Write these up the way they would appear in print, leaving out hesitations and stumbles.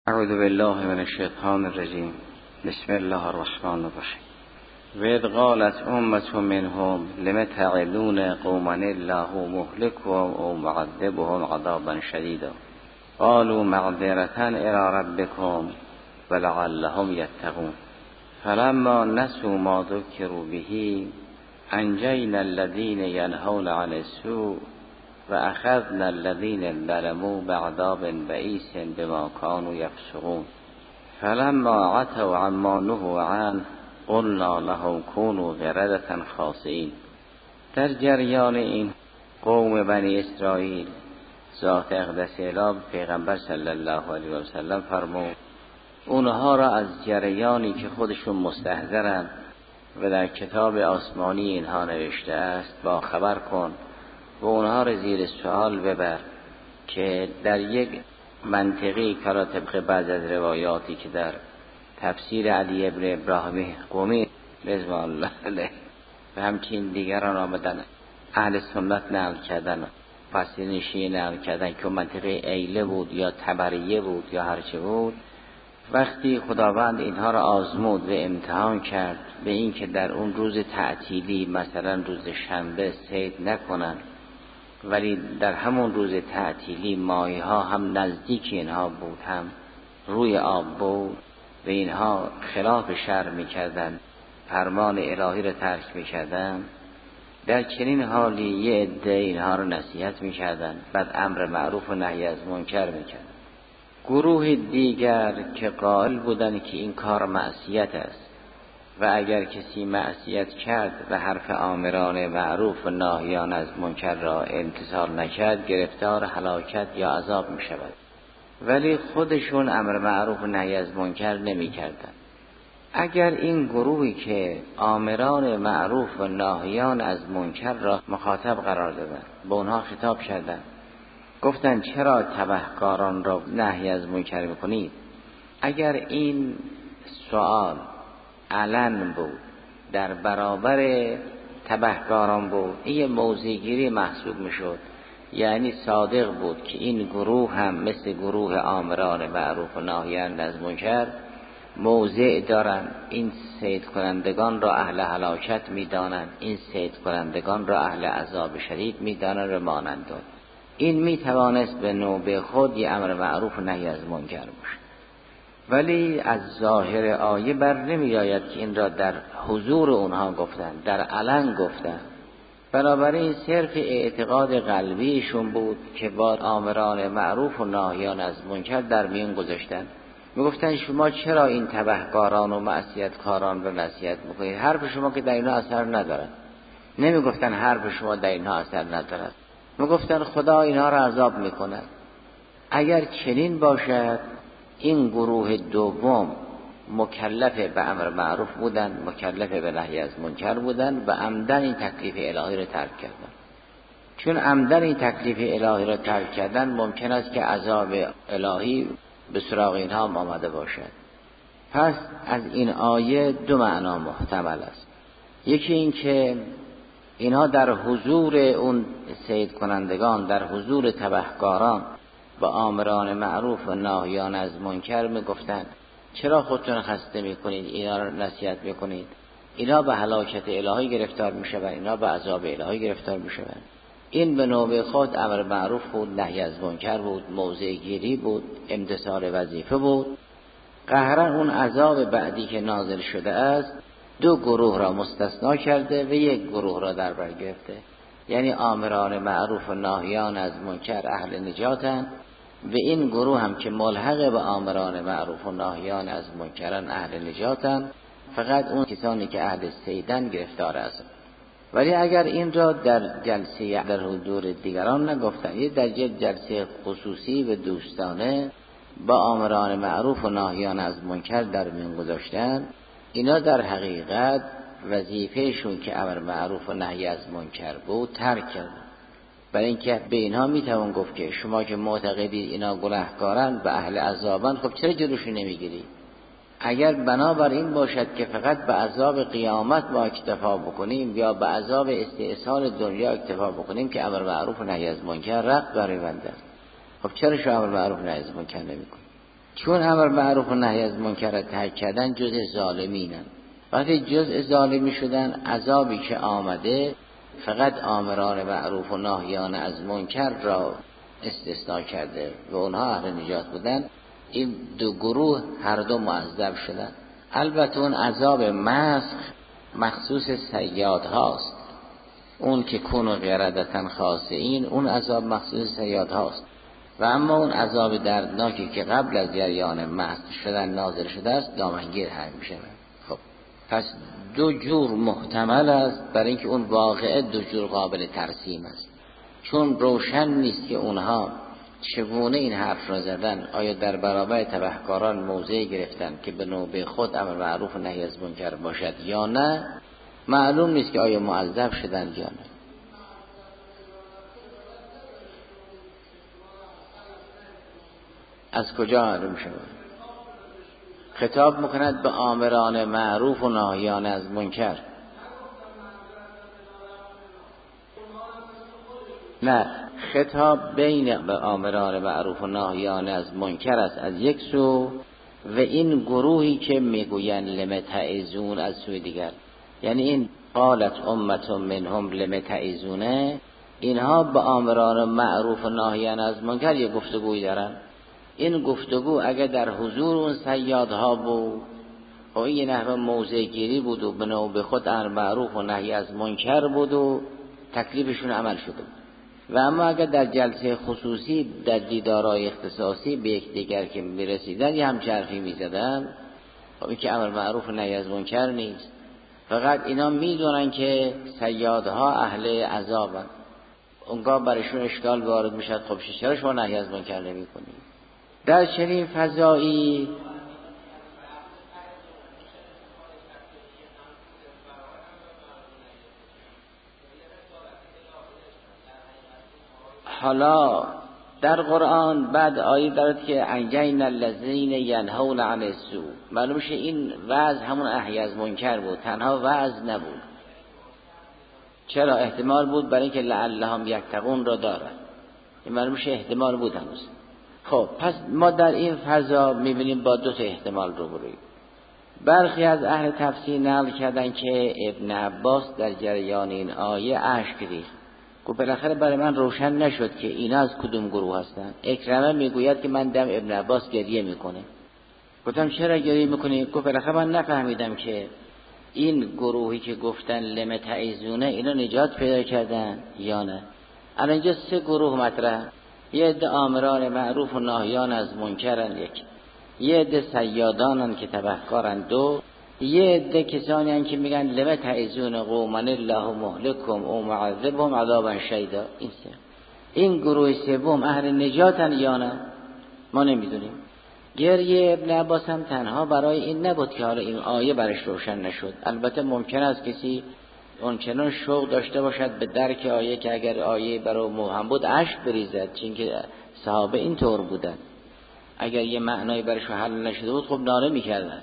اعوذ بالله من الشیطان الرجیم. بسم الله الرحمن الرحیم. وَإِذْ قَالَتْ أُمَّةٌ مِّنْهُمْ لِمَ تَعِظُونَ قَوْمًا اللَّهُ مُهْلِكُهُمْ أَوْ مُعَذِّبُهُمْ عَذَابًا شَدِيدًا قَالُوا مَعْذِرَةً إِلَىٰ رَبِّكُمْ وَلَعَلَّهُمْ يَتَّقُونَ فَلَمَّا نَسُوا مَا ذُكِّرُوا بِهِ أَنجَيْنَا الَّذِينَ يَنْهَوْنَ عَنِ السُّوءِ وَأَخَذْنَا الَّذِينَ ظَلَمُوا بِعَذَابٍ بَئِيسٍ بِمَا كَانُوا يَفْسُقُونَ فَلَمَّا عَتَوْا عَمَّا نُهُوا عَنْهُ قلنا لهم كونوا قردة خاسئین. در جریان این قوم بنی اسرائیل ذات اقدس اله پیغمبر صلی الله علیه و سلم فرمود اونها را از جریانی که خودشون مستحضرن و در کتاب آسمانی اینها نوشته است با خبر کن و اونها را زیر سوال ببر که در یک منطقی که طبق بعض از روایاتی که در تفسیر علی ابن ابراهیم قمی رضوان الله علیه و همچنین دیگران آمدن اهل سنت نقل کردن فصیل نقل کردن که منطقه ایله بود یا تبریه بود یا هرچه بود. وقتی خداوند اینها را آزمود و امتحان کرد به این که در اون روز تعطیلی مثلا روز شنبه صید نکنن، ولی در همون روز تعطیلی ماهی ها هم نزدیک اینها بود هم روی آب بود و اینها خلاف شرع میکردن، فرمان الهی را ترک میکردن، در چنین حالی یه عده اینها را نصیحت میکردن، بعد امر معروف و نهی از منکر میکردن. گروه دیگر که قائل بودن که این کار معصیت است و اگر کسی معصیت کرد و حرف آمران معروف و ناهیان از منکر را امتثال نکرد گرفتار هلاکت یا عذاب میشود، ولی خودشون امر معروف و نهی از منکر نمی کردن. اگر این گروهی که آمران معروف و ناهیان از منکر را مخاطب قرار دادن به اونها خطاب کردن، گفتن چرا تبهکاران را نهی از منکر میکنید؟ اگر این سوال علن بود در برابر تبهکاران بود این موضع‌گیری محسوب میشد، یعنی صادق بود که این گروه هم مثل گروه آمران معروف و ناهیان از منکر موضع دارن، این صید کنندگان را اهل هلاکت میدانند، این صید کنندگان را اهل عذاب شدید میدانند و مانند. این میتوانست به نوبه خود یه امر معروف و نهی از منکر باشه، ولی از ظاهر آیه بر نمی آید که این را در حضور اونها گفتن، در علن گفتن. بنابراین صرف اعتقاد قلبیشون بود که با آمران معروف و ناهیان از منکر در میان گذاشتن. میگفتن شما چرا این تبهکاران و معصیتکاران رو نصیحت میکنید؟ حرف شما که در اینها اثر ندارد. نمیگفتن حرف شما در اینها اثر ندارد، میگفتن خدا اینها را عذاب میکند. اگر چنین باشد این گروه دوم مکلف به امر معروف بودن، مکلف به نهی از منکر بودن و عمدن این تکلیف الهی را ترک کردن. چون عمدن این تکلیف الهی را ترک کردن ممکن است که عذاب الهی به سراغ اینها آمده باشد. پس از این آیه دو معنا محتمل است. یکی این که اینها در حضور اون صید کنندگان، در حضور تبهکاران و آمران معروف و ناهیان از منکر میگفتند چرا خودتون خسته میکنید، اینا رو نصیحت میکنید، اینا به هلاکت الهی گرفتار میشوند، اینا به عذاب الهی گرفتار میشوند. این به نوبه خود امر معروف بود، نهی از منکر بود، موضع گیری بود، امتثال وظیفه بود. قهرن اون عذاب بعدی که نازل شده است دو گروه را مستثنا کرده و یک گروه را در بر گرفته، یعنی آمران معروف و ناهیان از منکر اهل نجاتن و این گروه هم که ملحق به آمران معروف و ناهیان از منکرن اهل نجاتن، فقط اون کسانی که اهل صیدن گرفتار است. ولی اگر این را در جلسه در حضور دیگران نگفتن، یه در جلسه خصوصی و دوستانه با آمران معروف و ناهیان از منکر در میان گذاشتن، اینا در حقیقت وظیفهشون که امر معروف و نهی از منکر بود ترک کردن. برای اینکه به اینها میتوان گفت که شما که معتقدید اینا گناهکارن و اهل عذابن، خب چرا جلوشون نمیگیرید؟ اگر بنابر این باشد که فقط به عذاب قیامت ما اکتفا بکنیم یا به عذاب استئصال دنیا اکتفا بکنیم که امر معروف و نهی از منکر رق برای بنده، خب چرا شما امر معروف و نهی از منکر نمیکنید؟ چون امر معروف و نهی از منکر را ترک کردن جزء ظالمینن. وقتی جزء ظالمی شدن، عذابی که آمده فقط آمران معروف و ناهیان از منکر را استثناء کرده و اونها اهل نجات بودن. این دو گروه هر دو معذب شدن. البته اون عذاب مسخ مخصوص صیاد هاست، اون که کون و قردتن خاسئین، اون عذاب مخصوص صیاد هاست. و اما اون عذاب دردناکی که قبل از جریان مسخ شدن نازل شده است دامنگیر هم میشه. خب پس دو جور محتمل است، برای اینکه اون واقعه دو جور قابل ترسیم است. چون روشن نیست که اونها چگونه این حرف را زدن، آیا در برابر تبهکاران موضع گرفتن که به نوبه خود امر معروف و نهی از منکر باشد یا نه، معلوم نیست که آیا معذب شدن یا نه. از کجا معلوم شد؟ خطاب میکند به آمران معروف و ناهیان از منکر. نه، خطاب بین به آمران معروف و ناهیان از منکر است از یک سو، و این گروهی که میگویند لم تعظون از سوی دیگر. یعنی این قالت امت منهم لم تعظونه، اینها به آمران معروف و ناهیان از منکر یک گفتگوی دارن. این گفتگو اگر در حضور اون صیادها بود و این یه نحو موضع گیری بود و به نوبه خود امر معروف و نهی از منکر بود و تکلیفشون عمل شده بود. و اما اگر در جلسه خصوصی در دیدارهای اختصاصی به یکدیگر که میرسیدن یه همچه حرفی میزدن، خب این که امر معروف و نهی از منکر نیست. فقط اینا میدونن که صیادها اهل عذابن، اونگاه برایشون اشکال وارد میشد، خب چرا شما نهی از منکر نمی‌کنید؟ در چنین فضایی حالا در قرآن بعد آیه دارد که انجینا الذین ینهون عن السوء، معلوم شه این وعظ همون نهی از منکر بود، تنها وعظ نبود. چرا؟ احتمال بود برای اینکه لعلهم یتقون را دارد، این معلوم شه احتمال بود هنوز. خب پس ما در این فضا میبینیم با دو تا احتمال روبرویم. برخی از اهل تفسیر نقل کردن که ابن عباس در جریان این آیه اشک ریخت، گفت بالاخره برای من روشن نشد که اینا از کدوم گروه هستن. اکرمه میگوید که من دم ابن عباس گریه میکنه. گفتم چرا گریه میکنی؟ گفت بالاخره من نفهمیدم که این گروهی که گفتن لم تعظونه اینا نجات پیدا کردن یا نه. الان اینجا سه گروه مطرح، یه عده آمران معروف و ناهیان از منکرن، یه عده صیادانن که تبهکارن، دو یه عده کسانی هستن که میگن لم تعظون قوما الله مهلکهم او معذبهم عذابا شدیدا. این گروه سوم اهل نجاتن یا نه ما نمیدونیم. گریه ابن عباس هم تنها برای این نبود که حالا این آیه برش روشن نشد. البته ممکن است کسی اونچنان شوق داشته باشد به درک آیه که اگر آیه برای مبهم بود اشک بریزد، چون که صحابه این طور بودن، اگر یه معنایی برش حل نشده بود خب ناله میکردن.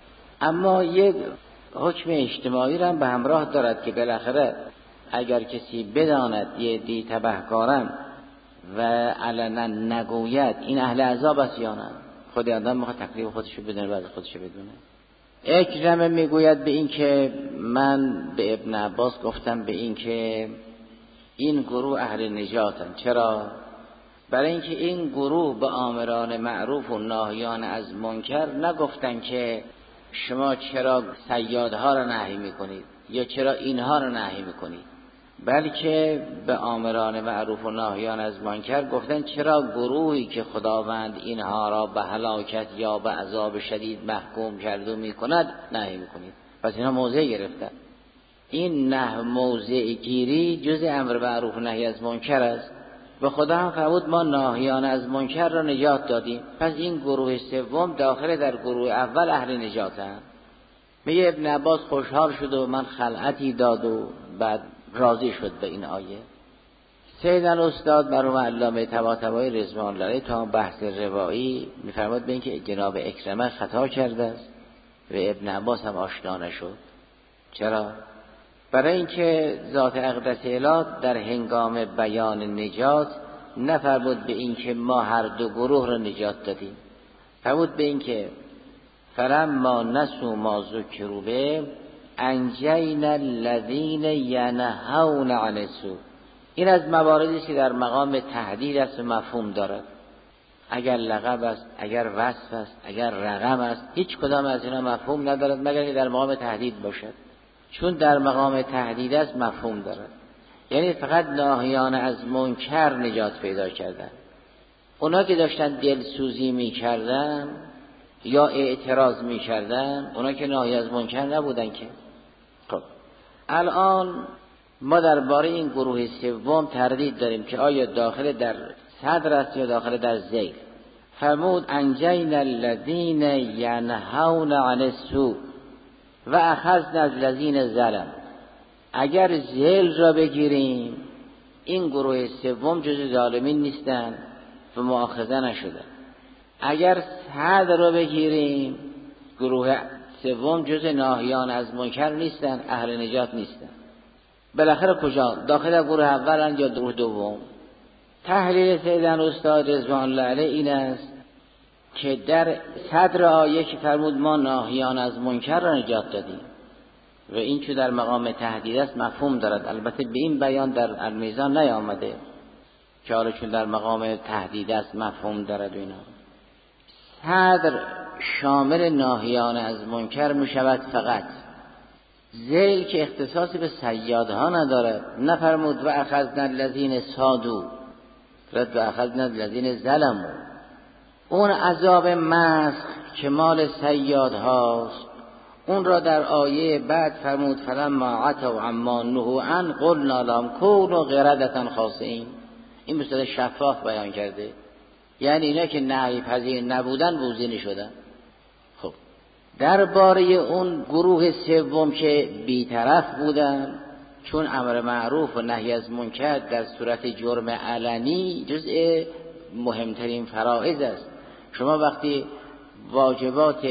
اما یک حکم اجتماعی را هم به همراه دارد که بالاخره اگر کسی بداند یه دی تبهکارن و علنا نگوید این اهل عذاب است یا نه، خود آدم میخواد تکلیف خودشو بدونه، بعد خودشو بدونه. اکرمه میگوید به این که من به ابن عباس گفتم به این که این گروه اهل نجاتن. چرا؟ برای اینکه این گروه به آمران معروف و ناهیان از منکر نگفتن که شما چرا صیادها را نهی میکنید یا چرا اینها را نهی میکنید، بلکه به آمران معروف و ناهیان از منکر گفتن چرا گروهی که خداوند اینها را به هلاکت یا به عذاب شدید محکوم کرده میکند نهی میکنید. پس اینا موضع گرفتن. این نه موضع گیری جز امر معروف و نهی از منکر است و خدا هم فرمود ما ناهیان از منکر را نجات دادیم. پس این گروه سوم داخل در گروه اول اهل نجاتن. میگه ابن عباس خوشحال شد و من خلعتی داد و بعد راضی شد به این آیه. سید الاستاد مرحوم علامه طباطبایی رضوان الله علیه تا بحث روایی میفرماد به اینکه جناب اکرمه خطا کرده است و ابن عباس هم آشنا نشد. چرا؟ برای اینکه ذات اقدس الهی در هنگام بیان نجات نفرمود به اینکه ما هر دو گروه را نجات دادیم، فرمود به این که فلما نسوا ما ذکروا به انجینا الذین ینهون عن السوء. این از مواردی است که در مقام تهدید است و مفهوم دارد. اگر لقب است، اگر وصف است، اگر رقم است، هیچ کدام از اینا مفهوم ندارد مگر که در مقام تهدید باشد. چون در مقام تهدید است مفهوم دارد. یعنی فقط ناهیان از منکر نجات پیدا کردن. اونا که داشتن دلسوزی میکردن یا اعتراض میکردن، اونا که ناهی از منکر نبودن که. خب الان ما درباره این گروه سوم تردید داریم که آیا داخل در صدر است یا داخل در ذیل. فرمود انجینا الذین ینهون عن السوء و اخذنا الذین ظلموا. اگر ذیل را بگیریم این گروه سوم جز ظالمین نیستن و مؤاخذه نشدن. اگر صدر را بگیریم گروه سوم جز ناهیان از منکر نیستن، اهل نجات نیستن. بالاخره کجا؟ داخل گروه اول یا گروه دوم؟ تحلیل سیدن استاد رضوان الله علیه این است که در صدر آیه که فرمود ما ناهیان از منکر را نجات دادیم و این چون در مقام تهدید است مفهوم دارد. البته به این بیان در المیزان نیامده که حالا چون در مقام تهدید است مفهوم دارد و اینا. صدر شامل ناهیان از منکر می شود فقط. ذیل که اختصاصی به صیادها ندارد. نفرمود و اخذنا الذین صادوا، رد و اخذنا الذین ظلموا. اون عذاب مسخ که مال صیادهاست اون را در آیه بعد فرمود فلما عتوا عما نهوا عنه قلنا لهم کونوا قردة خاسئین. این به صورت شفاف بیان کرده، یعنی اینا که نهی پذیر نبودن بوزینی شدن. خب درباره اون گروه سوم که بی‌طرف بودن، چون امر معروف و نهی از منکر در صورت جرم علنی جزء مهمترین فرائض است. شما وقتی واجبات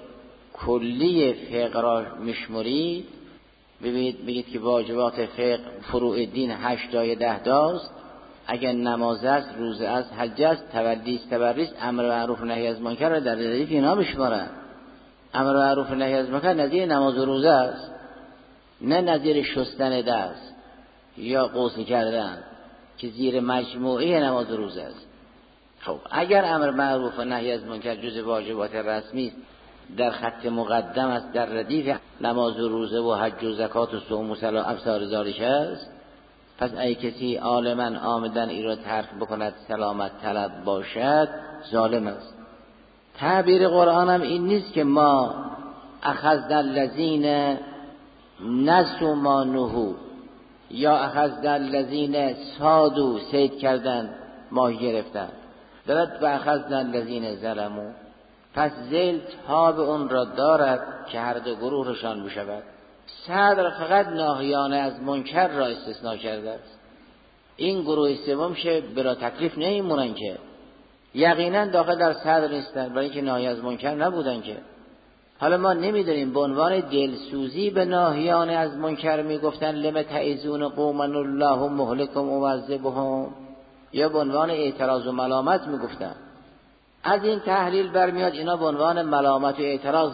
کلی فقه را میشمرید ببینید میگید که واجبات فقه فروع دین 8 تا 10 تاست. اگر نماز است، روزه است، حج است، تولی است، تبری است، امر معروف و نهی از منکر را در ردیف اینا میشمارن. امر معروف و نهی از منکر نظیر نماز و روزه است، نه نظیر شستن دست یا غسل کردن که زیر مجموعه نماز و روزه است. خب اگر امر معروف و نهی از منکر جز واجبات رسمی است، در خط مقدم است، در ردیف نماز و روزه و حج و زکات و صوم و صلاة ابصار ذالک است، پس ای کسی عالما آمدن این را ترک بکند سلامت طلب باشد ظالم است. تعبیر قرآن هم این نیست که ما اخذنا الذین نسوا ما نهوا یا اخذنا الذین صادوا صید کردن ماهی گرفتن، دارد و اخذنا الذین ظلموا. پس ذیل تاب اون را دارد که هر دو گروه روشان بشود. صدر فقط ناهیان از منکر را استثناء کرده است. این گروه سوم شه بلا تکلیف نمیمونن که یقینا داخل در صدر نیستن، برای اینکه ناهی از منکر نبودن که. حالا ما نمیدونیم به عنوان دلسوزی به ناهیان از منکر میگفتن لم تعظون قوما الله مهلکهم و معذبهم، یا به عنوان اعتراض و ملامت میگفتن. از این تحلیل برمیاد اینا به عنوان ملامت و اعتراض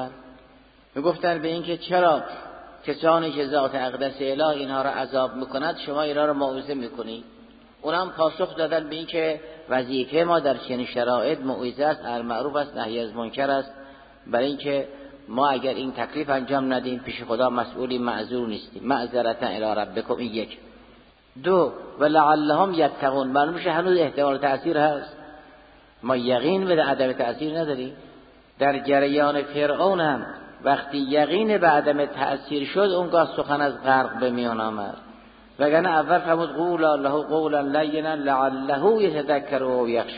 میگفتن به اینکه چرا کسانی که ذات اقدس اله اینها را عذاب میکند شما اینا را موعظه میکنید. اونم پاسخ دادن به اینکه وظیفه ما در چنین شرایط موعظه است، امر معروف است، نهی از منکر است، برای اینکه ما اگر این تکلیف انجام ندیم پیش خدا مسئولی معذور نیستیم. معذرتا الی ربکم. این یک. دو ولعلهم یتقون. معلوم شه هنوز احتمال تأثیر هست، ما یقین به عدم تأثیر نداریم. در جریان فرعون هم وقتی یقین به عدم تأثیر شد اونگاه سخن از غرق به میان آمد، وگرنه اول فرمود قولا له قولا لینا لعله یتذکر و یخشی.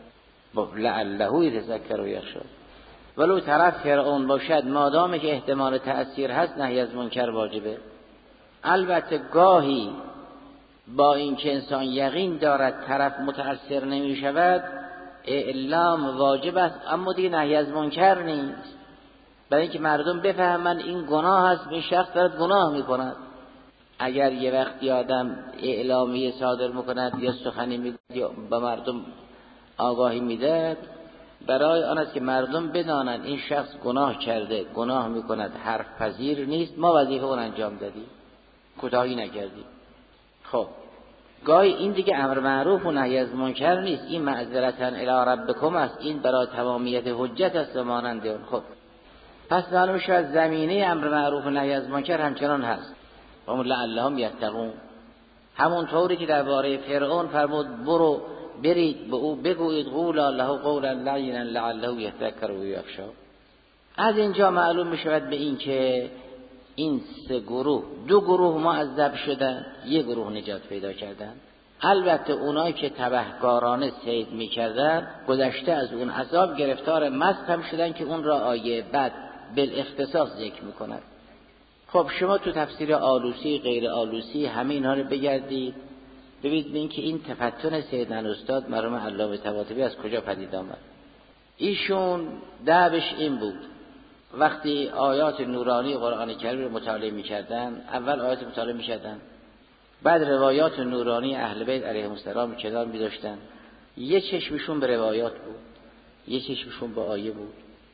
لعله یتذکر و یخشی. ولو طرف فرعون باشد مادامی که احتمال تأثیر هست نهی از منکر واجبه. البته گاهی با اینکه انسان یقین دارد طرف متأثر نمی شود اعلام واجب است، اما دیگه نهی از منکر نیست، برای اینکه مردم بفهمن این گناه است، این شخص دارد گناه میکند. اگر یه وقتی آدم اعلامیه صادر میکند یا سخنی میگه یا به مردم آگاهی میده، برای آن است که مردم بدانند این شخص گناه کرده، گناه میکند، حرف پذیر نیست، ما وظیفه اون انجام دادیم، کوتاهی نکردیم. خب گاهی این دیگه امر معروف و نهی از منکر نیست، این معذرتاً الی ربکم است، این برای تمامیت حجت است و مانند اون. خب پس معلوم شد زمینه امر معروف و نهی از منکر همچنان هست. و لعلهم یتقون، همون طوری که درباره فرعون فرمود برو برید به او بگویید قولا له قولا لینا لعله یتذکر و یخشی. از اینجا معلوم میشود به این که این سه گروه، دو گروه معذب شدن، یک گروه نجات پیدا کردن. البته اونایی که تبهکارانه صید میکردن گذشته از اون عذاب گرفتار مست هم شدن که اون را آیه بعد بالاختصاص ذکر میکند. خب شما تو تفسیر آلوسی غیر آلوسی همه اینها رو بگردید ببینید این که این تفتن سیدنا استاد مرحوم علامه طباطبایی از کجا پدید آمد. ایشون دعوش این بود وقتی آیات نورانی قرآن کریم رو مطالعه می‌کردن، اول آیات مطالعه می‌کردن، بعد روایات نورانی اهل بیت علیهم السلام کنار می‌ذاشتن. یه چشمشون به روایات بود، یه چشمشون به آیه بود،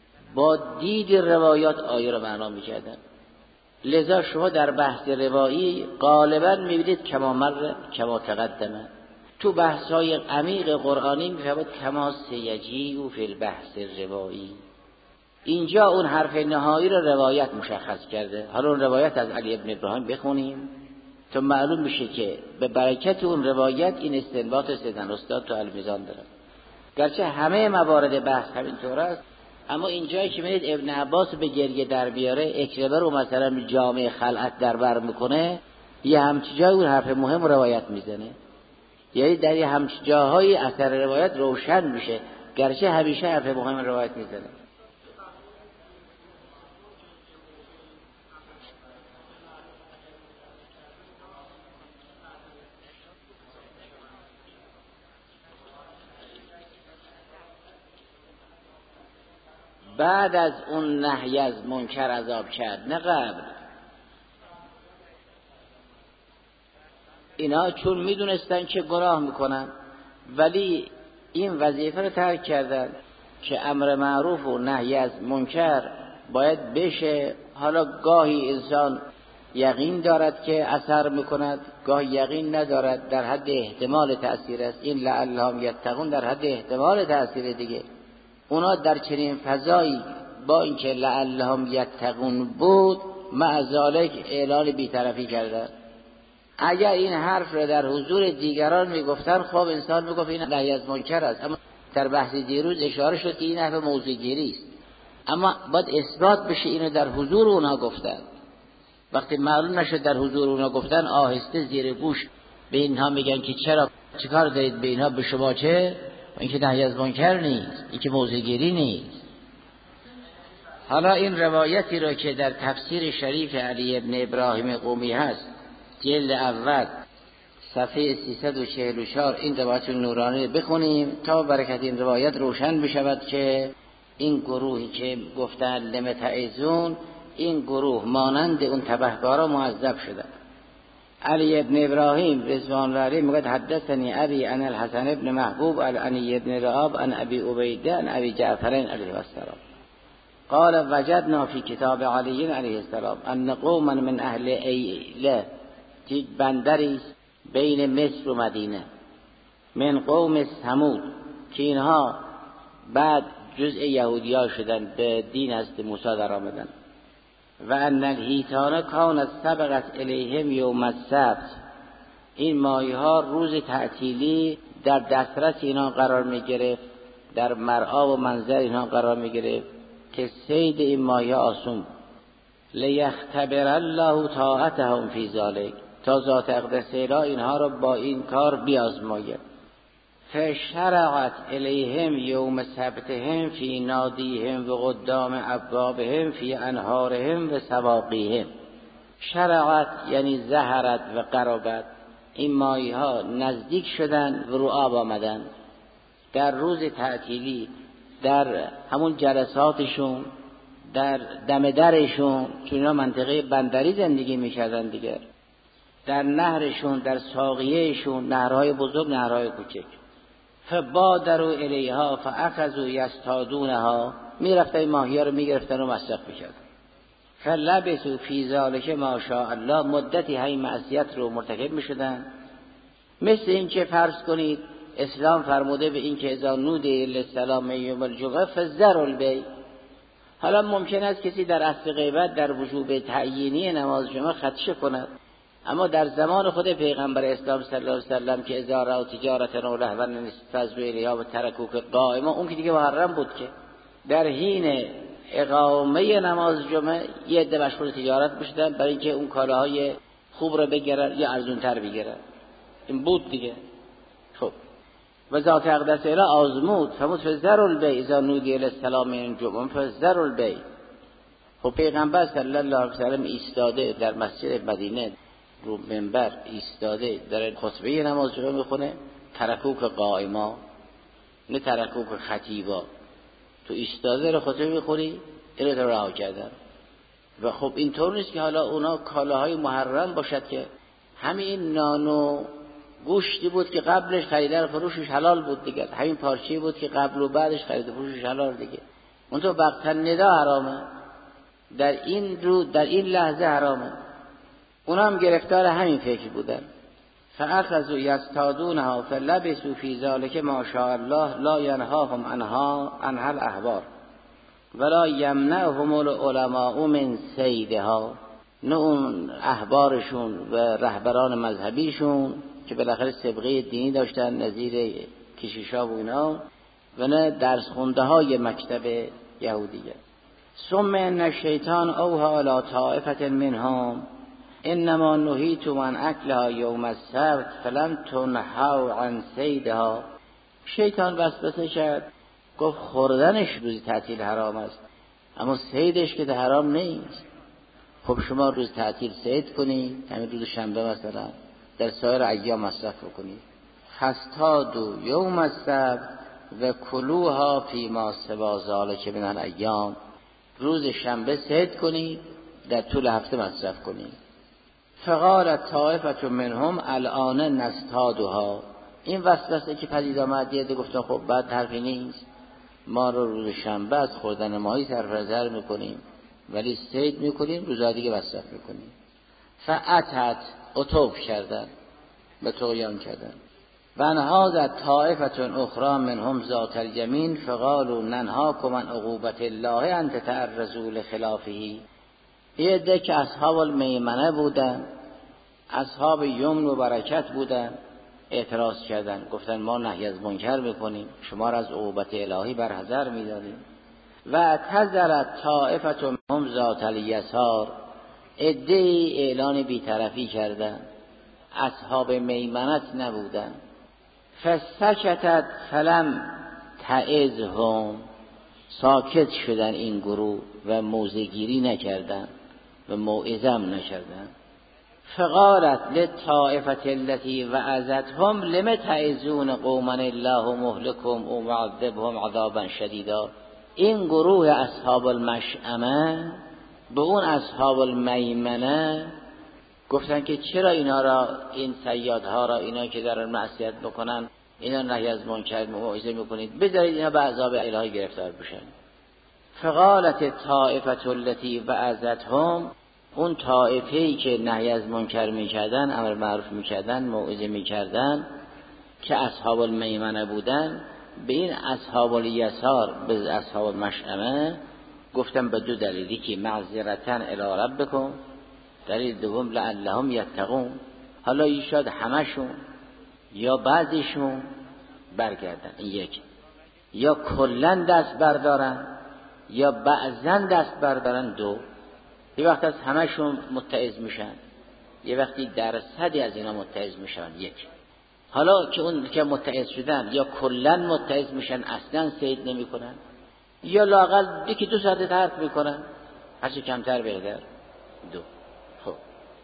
با دید روایات آیه رو معنا می‌کردن. لذا شما در بحث روایی غالبا می‌بینید کما تقدمه. تو بحث‌های عمیق قرآنی می‌فهمید کما سیجیء فی البحث الروایی. اینجا اون حرف نهایی رو روایت مشخص کرده. حالا اون روایت از علی ابن ابراهیم بخونیم تا معلوم میشه که به برکت اون روایت این استنباط سیدنا استاد تو المیزان داره. گرچه همه موارد بحث همینطور است، اما اینجایی که می‌بینید ابن عباس به گریه در بیاره، اکرمه رو مثلا جامع خلعت در بر میکنه، یه همچی جای اون حرف مهم روایت میزنه. یعنی در یه همچی جاهای اثر روایت روشن میشه، گرچه همیشه حرف مهم روایت میزنه. بعد از اون نهی از منکر عذاب کرد، نه قبل. اینا چون میدونستن که گناه میکنن ولی این وظیفه رو ترک کردن که امر معروف و نهی از منکر باید بشه. حالا گاهی انسان یقین دارد که اثر میکند، گاهی یقین ندارد، در حد احتمال تأثیر است. این لعلهم یتقون در حد احتمال تأثیر دیگه. اونا در چنین فضایی با اینکه لعلهم یتقون بود مع ذالک اعلان بی‌طرفی کردن. اگر این حرف را در حضور دیگران میگفتن خب انسان میگفت این نهی از منکر است، اما در بحث دیروز اشاره شد که این حرف موضوع‌گیری است. اما باید اثبات بشه اینو در حضور اونا گفتن. وقتی معلوم نشد در حضور اونا گفتن، آهسته زیر گوش به اینها میگن که چرا چیکار دارید به اینها، به شما چه؟ این که نهی از منکر نیست، این که موضوع‌گیری نیست. حالا این روایتی را که در تفسیر شریف علی ابن ابراهیم قمی هست، جلد اول صفحه 344، این روایت نورانی بخونیم تا برکت این روایت روشن بشود که این گروهی که گفتن لمتعزون، این گروه مانند اون تبهکارا معذب شدن. علی ابن ابراهیم رضوان الله علیه میگه حدثنی ابی عن الحسن ابن محبوب عن علی ابن رعاب عن ابی عبیده عن ابی جعفر علیه السلام قال وجدنا فی کتاب علی علیه السلام ان قوما من اهل ایله، بندری بین مصر و مدینه، من قوم ثمود، که اینها بعد جزء یهودی‌ها شدن، به دین حضرت موسی در آمدن. و ان الحیتان کانت سبقت الیهم یوم السبت، این ماهی ها روز تعطیلی در دسترس اینا قرار می گرفت، در مرعا و منظر اینا قرار می گرفت که صید این ماهی ها آسون. لیختبر الله طاعتهم فی ذلک، تا ذات اقدس را اینها رو با این کار بیازماید. فشرعت الیهم یوم سبتهم فی نادیهم و قدام ابوابهم فی انهارهم و سواقیهم. شرعت یعنی ظهرت و قربت، این ماهی ها نزدیک شدن و رو آب آمدن در روز تعطیلی، در همون جلساتشون، در دم درشون، چون اینا منطقه بندری زندگی میکردن دیگه، در نهرشون، در ساقیهشون، نهرهای بزرگ، نهرهای کوچک. فبادروا الیها فاخذوا یصطادونها، میرفتن این ماهی ها رو میگرفتن و مصرف میکردن. فلبثوا فی ذلک ما شاء الله، مدتی همین معصیت رو مرتکب میشدن. مثل این که فرض کنید اسلام فرموده به این که اذا نودی للصلاة یوم الجمعه فذروا البیع. حالا ممکن است کسی در اصل غیبت در وجوب تعیینی نماز جمعه خدشه کند، اما در زمان خود پیغمبر اسلام صلی الله علیه و سلم که اذا رأوا تجارة و لهوا انفضوا الیها و ترکوک قائما، اون که دیگه محرم بود که در حین اقامه نماز جمعه یه عده مشغول تجارت میشدن برای اینکه اون کالاهای خوب رو بگیرن یا ارزونتر بگیرن. این بود دیگه. خب و ذات اقدس اله آزمود فرمود فذروا البیع اذا نودی للصلاة من الجمعه فذروا البیع. خب پیغمبر صلی الله علیه و سلم ایستاده در مسجد مدینه رو منبر ایستاده داره خطبه نماز جمعه میخونه، ترکوک قائما نه ترکوک خطیبا. تو ایستاده رو خطبه میخونی، این رو رها کردن. و خب اینطور نیست که حالا اونا کالاهای محرم باشد که همین نان و گوشتی بود که قبلش خریدن فروشش حلال بود دیگه، همین پارچه‌ای بود که قبل و بعدش خرید و فروشش حلال دیگه. اون تو وقت ندا حرامه، در این لحظه حرامه. اونا هم گرفتار همین فکر بودن. فاخذوا یصطادونها فلبثوا فی ذلک ما شاء الله لا ینهاهم عنها الاحبار ولا یمنعهم العلماء من صیدها. نه اون احبارشون و رهبران مذهبیشون که بالاخره سابقه دینی داشتن نظیر کشیشا و اینا، و نه درس خونده های مکتب یهودیه. ثم ان الشیطان اوحی الی طائفة منهم انما نهیتم عن اکلها یوم السبت فلم تنهوا عن صیدها. شیطان وسوسه کرد، گفت خوردنش روز تعطیل حرام است اما صیدش که حرام نیست. خب شما روز تعطیل صید کنید، همین روز شنبه مثلا، در سایر ایام مصرف کنید. فاصطادوا یوم السبت و کلوها فیما سوی ذلک من الایام. روز شنبه صید کنید، در طول هفته مصرف کنید. فقالت طائفة منهم الان نصطادها. این وسوسه که پدید آمد، یه عده گفتن خب بعد حرفی نیست، ما رو روز شنبه از خوردن ماهی صرف نظر میکنیم ولی صید میکنیم، روزها دیگه مصرف میکنیم. فاتت عتوب کردن، به طغیان کردن. و انهازت طائفة اخرى منهم ذات الیمین فقالوا ننهاکم عن عقوبة الله ان تتعرضوا لخلافه. یه عده که اصحاب المیمنه بودن، اصحاب یمن و برکت بودن، اعتراض کردن، گفتن ما نهی از منکر میکنیم، شما را از عقوبت الهی برحذر میداریم. و اعتذرت طائفة منهم ذات الیسار. عده اعلان بیطرفی کردن، اصحاب میمنت نبودن. فسکتت فلم تعظهم. ساکت شدن این گروه و موضع‌گیری نکردن و موعظه هم نکردن. فقالت للطائفة التي وعظتهم لم تعظون قوما الله مهلكهم او معذبهم عذابا شدیدا. این گروه اصحاب المشأمه به اون اصحاب المیمنه گفتن که چرا اینا را، این صیادها را، اینا که دارن معصیت بکنن، اینا نهی از منکر موعظه میکنید، بذارید اینا به عذاب الهی گرفتار بشن. فقالت طائفة التي وعظتهم، اون طائفه‌ای که نهی از منکر میکردن، امر معروف میکردن، موعظه میکردن، که اصحاب المیمنه بودن، به این اصحاب الیسار، به اصحاب المشأمه گفتن به دو دلیلی که معذرتاً الی ربکم، دلیل دوم لعلهم یتقون. حالا ایشاد همشون یا بعضیشون برگردن، این یک، یا کلن دست بردارن یا بعضن دست بردارن، دو. یه وقت از همشون متعظ میشن، یه وقتی درصدی از اینا متعظ میشن، یک. حالا که اون که متعظ شدن یا کلن متعظ میشن اصلا صید نمی کنن، یا لااقل یکی دو ساعت ترک میکنن، هرچی کمتر بهتر، دو. خب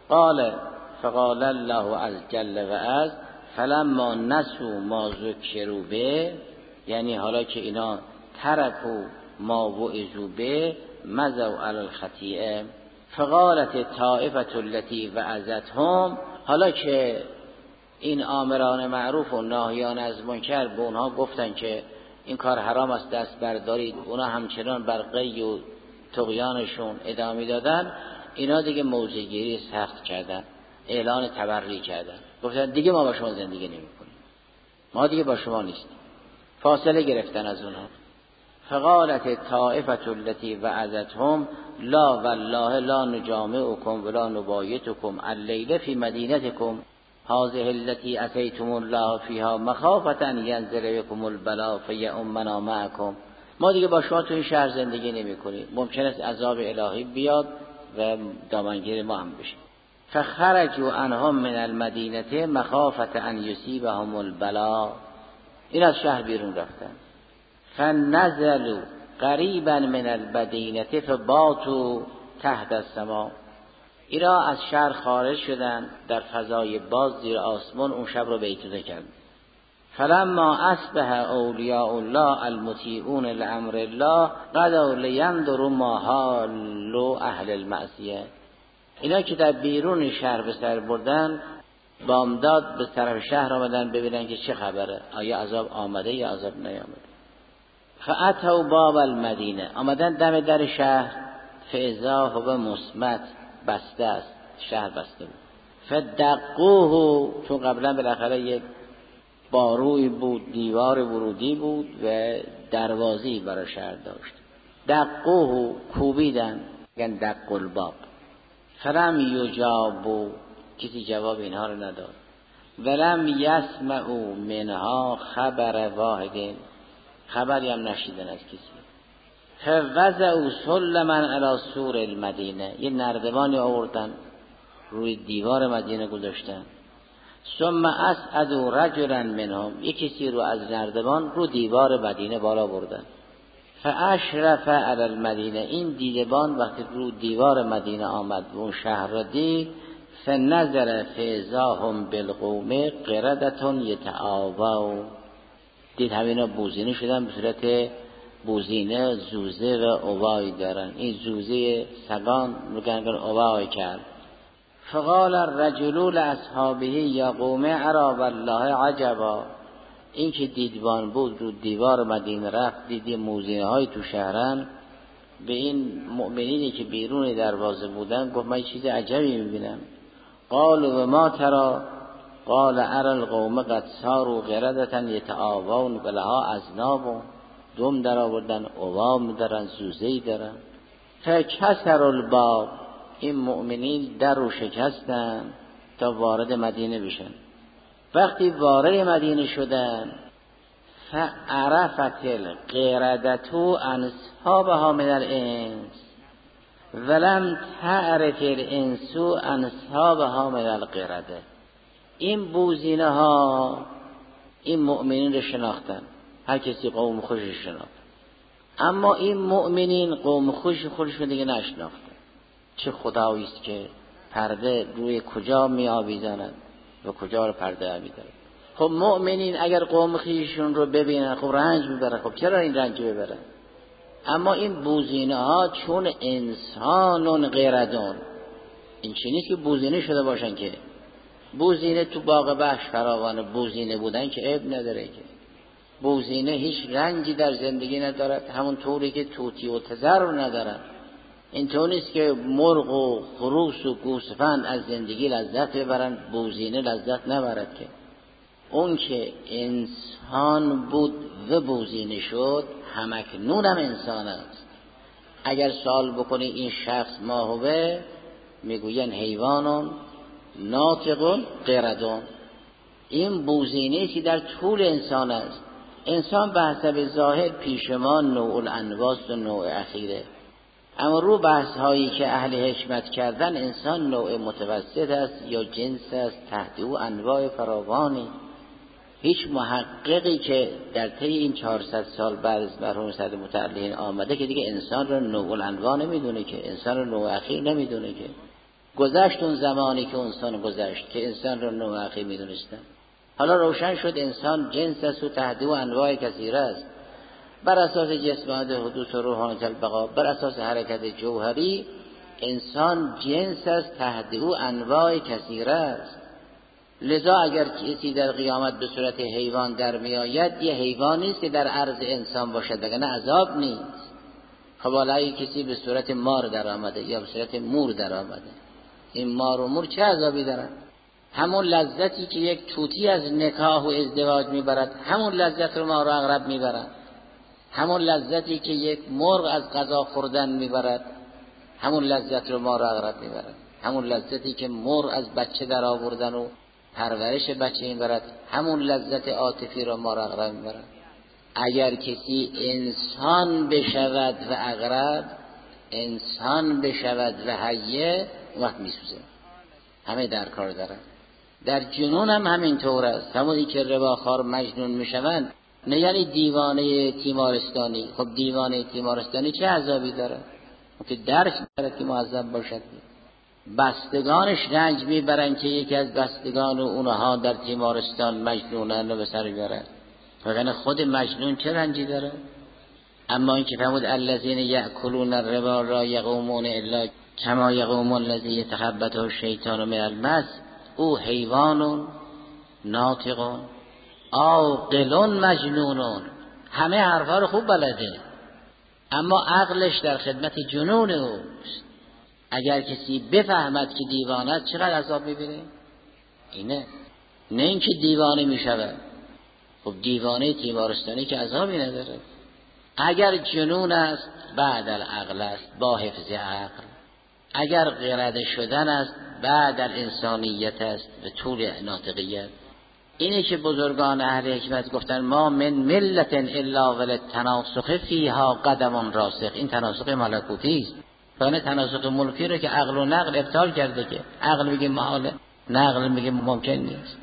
فقال الله عز جل و عز فلما نسوا ما ذکروا به، یعنی حالا که اینا ترکوا ما وعظوا به مضوا علی الخطیئه. فقالت طائفة التي وعظتهم، حالا که این آمران معروف و ناهیان از منکر به اونها گفتن که این کار حرام است دست بردارید، اونا همچنان بر غی و طغیانشون ادامه دادن، اینا دیگه موضع گیری سخت کردن، اعلان تبری کردن، گفتن دیگه ما با شما زندگی نمی‌کنیم، ما دیگه با شما نیستیم، فاصله گرفتن از اونها. فقالت طائفة التي وعظتهم لا والله لا نجامعكم ولا نبايتكم الليل في مدينتكم هذه التي اتيتم الله فيها مخافة ان ينزل بكم البلاء فيؤمنا معكم. ما دیگه با شما تو این شهر زندگی نمی‌کنیم، ممکن است عذاب الهی بیاد و دامنگیر ما هم بشه. فخرجوا عنهم من المدینه مخافة ان یصیبهم البلاء. این از شهر بیرون رفتن. فنزلوا قریبا من المدینه فباتوا تحت السماء. اینا از شهر خارج شدن، در فضای باز زیر آسمان اون شب رو بیتوته کرد. فلما اصبح اولیاء الله المطیعون لامر الله قضوا لینظروا ما حال اهل المعصیه. اینا که در بیرون شهر به سر بردن، بامداد به طرف شهر آمدن ببینن که چه خبره، آیا عذاب آمده یا عذاب نیامده. فاتوا باب المدینه، آمدن دم در شهر، فاذا هو مصمت، بسته است، شهر بسته بود. فدقوه، چون قبلا بالاخره یک باروی بود، دیوار ورودی بود و دروازه‌ای برای شهر داشت. دقوه، کوبیدن، یعنی دق الباب. فلم یجابوا، کسی جواب اینها رو نداد. ولم یسمعوا منها خبر واحد، خبری هم نشیدن از کسی. فوضعوا سلما علی سور المدینه، یه نردبانی آوردن روی دیوار مدینه گذاشتن. ثم اسعدوا رجلا منهم، یک کسی رو از نردبان رو دیوار مدینه بالا بردن. فاشرف علی المدینه، این دیدبان وقتی رو دیوار مدینه آمد و اون شهر را دید، فنظر فاذاهم بالقوم قردة یتعاووا، دید همینا بوزینه شدن به صورت بوزینه، زوزه و اوای دارن، این زوزه سگان میگن اوای کرد. فقال الرجل لاصحابه یا قوم ارى والله عجبا، این که دیدبان بود رو دیوار مدینه رفت، دیدی موزینه های تو شهرن، به این مؤمنینی که بیرون دروازه بودن گفت من چیز عجبی میبینم. قالوا و ما ترى؟ قال ارى القوم قد صاروا قردة یتعاوون ولها اذناب، دم در آوردن، اوام دارن، زوزه‌ای دارن. فکسر الباب، این مؤمنین در رو شکستن تا وارد مدینه بشن. وقتی وارد مدینه شدن، فعرفت القردة انصابها من الانس ولم تعرف الانس انصابها من القردة. این بوزینه ها این مؤمنین رو شناختن، هر کسی قوم خوشش شناخت، اما این مؤمنین قوم خودشون دیگه نشناختن. چه خدایی است که پرده روی کجا می آویزاند و کجا رو پرده می‌دارد. خب مؤمنین اگر قوم خویشون رو ببینن خب رنج میبرن، خب چرا این رنج ببرن؟ اما این بوزینه ها چون انسانون قردون، این چی نیست که بوزینه شده باشن، که بوزینه تو باغ وحش فراوان بوزینه بودن که عیب نداره، که بوزینه هیچ رنجی در زندگی ندارد، همون طوری که توتی و تزر رو ندارن. این طور نیست که مرغ و خروس و گوسفند از زندگی لذت ببرن، بوزینه لذت نبرد. که اون که انسان بود و بوزینه شد همکنون هم انسان است. اگر سوال بکنی این شخص ما هوه، میگوین حیوانون ناطقون قردون. این بوزینه که در طول انسان است. انسان به حسب ظاهر پیش ما نوع الانواس و نوع اخیره، اما رو بحث هایی که اهل حکمت کردن انسان نوع متوسط است یا جنس است، تحت او انواع فراوانی. هیچ محققی که در طی این 400 سال بعد از مرحوم سید متعلین آمده که دیگه انسان رو نوع الانواع نمیدونه، که انسان رو نوع اخیر نمیدونه. که گذشت اون زمانی که انسان گذشت که انسان رو نوع اخیر میدونستن. حالا روشن شد انسان جنس است و تحت او انواع کثیره است، بر اساس جسمانیت حدوث و روحانیت البقا، بر اساس حرکت جوهری انسان جنس است، تحت او انواع کثیره است. لذا اگر کسی در قیامت به صورت حیوان در میآید، یه حیوان نیست که در عرض انسان باشد، وگرنه عذاب نیست. خب حالا اگه کسی به صورت مار در آمده یا به صورت مور در آمده، این مار و مور چه عذابی دارن؟ همون لذتی که یک طوطی از نکاح و ازدواج میبرد، همون لذت رو مار و عقرب میبرد. همون لذتی که یک مرغ از غذا خوردن میبرد، همون لذت رو مار و عقرب میبرد. همون لذتی که مرغ از بچه در آوردن و پرورش بچه میبرد، همون لذت عاطفی رو مار و عقرب میبرد. اگر کسی انسان بشود و عقرب، انسان بشود و حیه، اون وقت میسوزه. همه در کار دارن. در جنون هم همینطور است. همونی که رباخوار مجنون میشوند، نه یعنی دیوانه تیمارستانی. خب دیوانه تیمارستانی چه عذابی داره؟ که درس داره که معذب باشد. بستگانش رنج میبرن که یکی از بستگان و اونها در تیمارستان مجنونن و به سر میبرن، وگرنه خود مجنون چه رنجی داره؟ اما این که فرمود الذین یأکلون الربا لا یقومون الا کما یقوم الذی یتخبطه الشیطان من المس، او حیوان ناطق عاقل مجنون. همه حرفا رو خوب بلده، اما عقلش در خدمت جنون اوست. اگر کسی بفهمد که دیوانه است، چقدر عذاب می‌بینه؟ اینه، نه اینکه دیوانه میشود. خب دیوانه تیمارستانی که عذابی نداره. اگر جنون است بعد العقل است، با حفظ عقل. اگر قرده شدن است بعد الانسانیت است، به طول ناطقیت. اینه که بزرگان اهل حکمت گفتن ما من ملت الا وللتناسخ فیها قدم راسخ. این تناسخ ملکوتی است. یعنی تناسخ ملکی رو که عقل و نقل ابطال کرده، که عقل میگه محاله، نقل میگه ممکن نیست.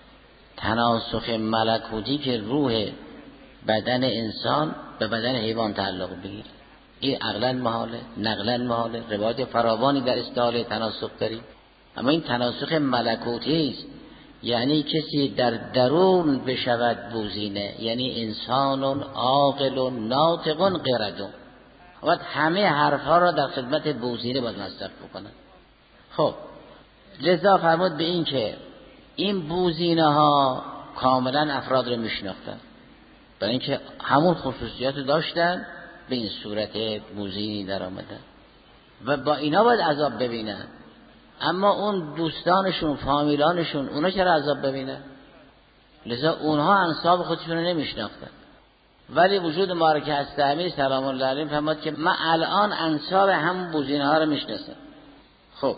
تناسخ ملکوتی که روح بدن انسان به بدن حیوان تعلق بگیره، این عقلا محاله، نقلا محاله. روایت فراوانی در استحاله تناسخ داریم. اما این تناسخ ملکوتی است، یعنی کسی در درون بشود بوزینه، یعنی انسان عاقل ناطق قرد. وقت همه حرفها را در خدمت بوزینه باید مصرف بکنن. خب لذا فرمود به این که این بوزینه ها کاملا افراد رو میشناختن، برای اینکه همون خصوصیات رو داشتن، به این صورت بوزینی در آمدن و با اینا باید عذاب ببینن. اما اون دوستانشون، فامیلانشون، اونا چرا عذاب ببینن؟ لذا اونها انساب خودشون رو نمیشناختن. ولی وجود مبارک حضرت امیر سلام الله علیه فرمود که من الان انساب همون بوزینه ها رو میشناسم. خب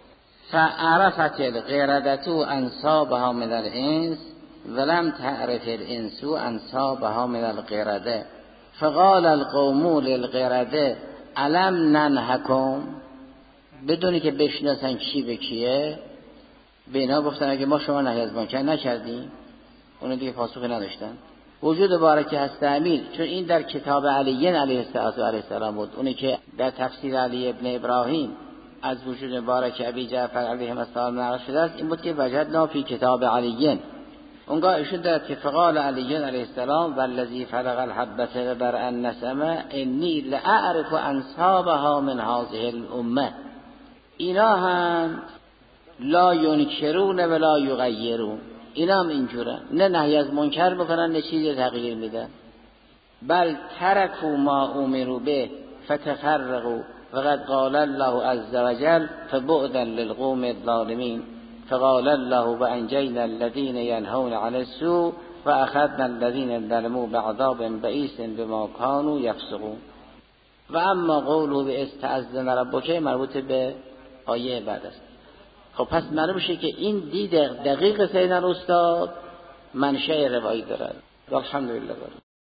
فعرفت القردة انسابها من الانس ولم تعرف الانس انسابها من القردة فقال القوم للقردة الم ننهکم، بدونی که بشناسن کی به کیه. به اینا گفتن اگه ما شما نهی از منکر نکردیم، اون دیگه پاسخی نداشتن. وجود مبارک حضرت امیر، چون این در کتاب علی علیه السلام بود، اونی که در تفسیر علی ابن ابراهیم از وجود مبارک ابی جعفر علیه السلام نقل شده است، این بود که وجدنا فی کتاب علی. اونگاه ایشون در فقال علی علیه السلام والذی فلق الحبة بر النسمه انی لاعرف انسابها من هذه الامه. اینا هم لا ینکرون ولا یغیرون، اینا هم اینجورن، نه نهی از منکر بکنن نه چیزی تغییر میدن. بل ترکوا ما امروا به فتفرقوا وقد قال الله عز وجل فبعدا للقوم الظالمین فقال الله وانجینا الذین ینهون عن السوء واخذنا الذین ظلموا بعذاب بئیس بما كانوا یفسقون. و اما قوله به استعذن ربک مربوط به آیه بعد است. خب پس معلوم میشه که این دید دقیق سیدنا استاد منشأ روایی دارد. الحمدلله.